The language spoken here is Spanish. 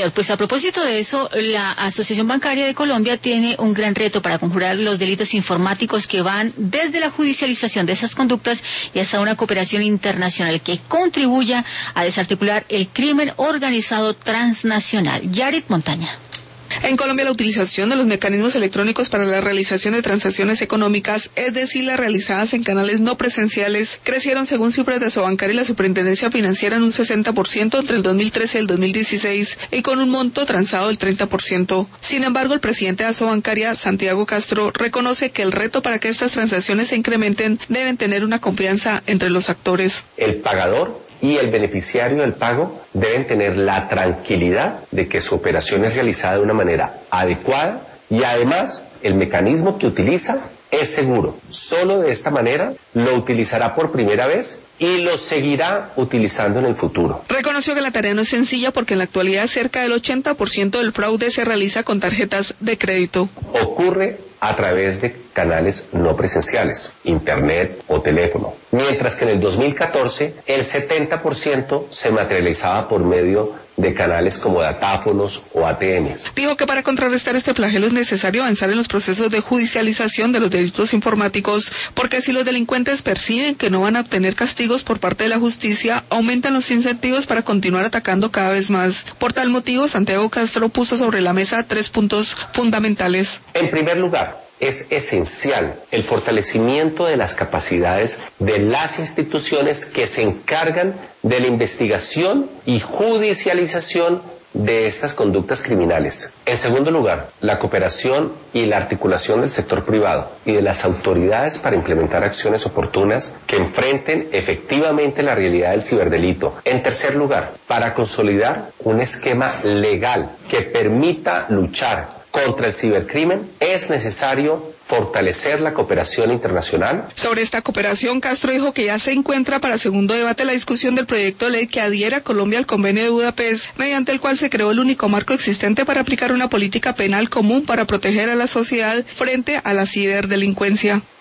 Pues a propósito de eso, la Asociación Bancaria de Colombia tiene un gran reto para conjurar los delitos informáticos que van desde la judicialización de esas conductas y hasta una cooperación internacional que contribuya a desarticular el crimen organizado transnacional. Yarit Montaña. En Colombia, la utilización de los mecanismos electrónicos para la realización de transacciones económicas, es decir, las realizadas en canales no presenciales, crecieron según cifras de Asobancaria y la Superintendencia Financiera en un 60% entre el 2013 y el 2016 y con un monto transado del 30%. Sin embargo, el presidente de Asobancaria, Santiago Castro, reconoce que el reto para que estas transacciones se incrementen deben tener una confianza entre los actores. El pagador y el beneficiario del pago deben tener la tranquilidad de que su operación es realizada de una manera adecuada y además el mecanismo que utiliza es seguro. Solo de esta manera lo utilizará por primera vez y lo seguirá utilizando en el futuro. Reconoció que la tarea no es sencilla porque en la actualidad cerca del 80% del fraude se realiza con tarjetas de crédito. Ocurre a través de canales no presenciales, internet o teléfono, mientras que en el 2014 el 70% se materializaba por medio de canales como datáfonos o ATMs. Dijo que para contrarrestar este flagelo es necesario avanzar en los procesos de judicialización de los delitos informáticos, porque si los delincuentes perciben que no van a obtener castigos por parte de la justicia, aumentan los incentivos para continuar atacando cada vez más. Por tal motivo, Santiago Castro puso sobre la mesa 3 puntos fundamentales. En primer lugar, es esencial el fortalecimiento de las capacidades de las instituciones que se encargan de la investigación y judicialización de estas conductas criminales. En segundo lugar, la cooperación y la articulación del sector privado y de las autoridades para implementar acciones oportunas que enfrenten efectivamente la realidad del ciberdelito. En tercer lugar, para consolidar un esquema legal que permita luchar contra el cibercrimen, es necesario fortalecer la cooperación internacional. Sobre esta cooperación, Castro dijo que ya se encuentra para segundo debate la discusión del proyecto de ley que adhiera a Colombia al Convenio de Budapest, mediante el cual se creó el único marco existente para aplicar una política penal común para proteger a la sociedad frente a la ciberdelincuencia.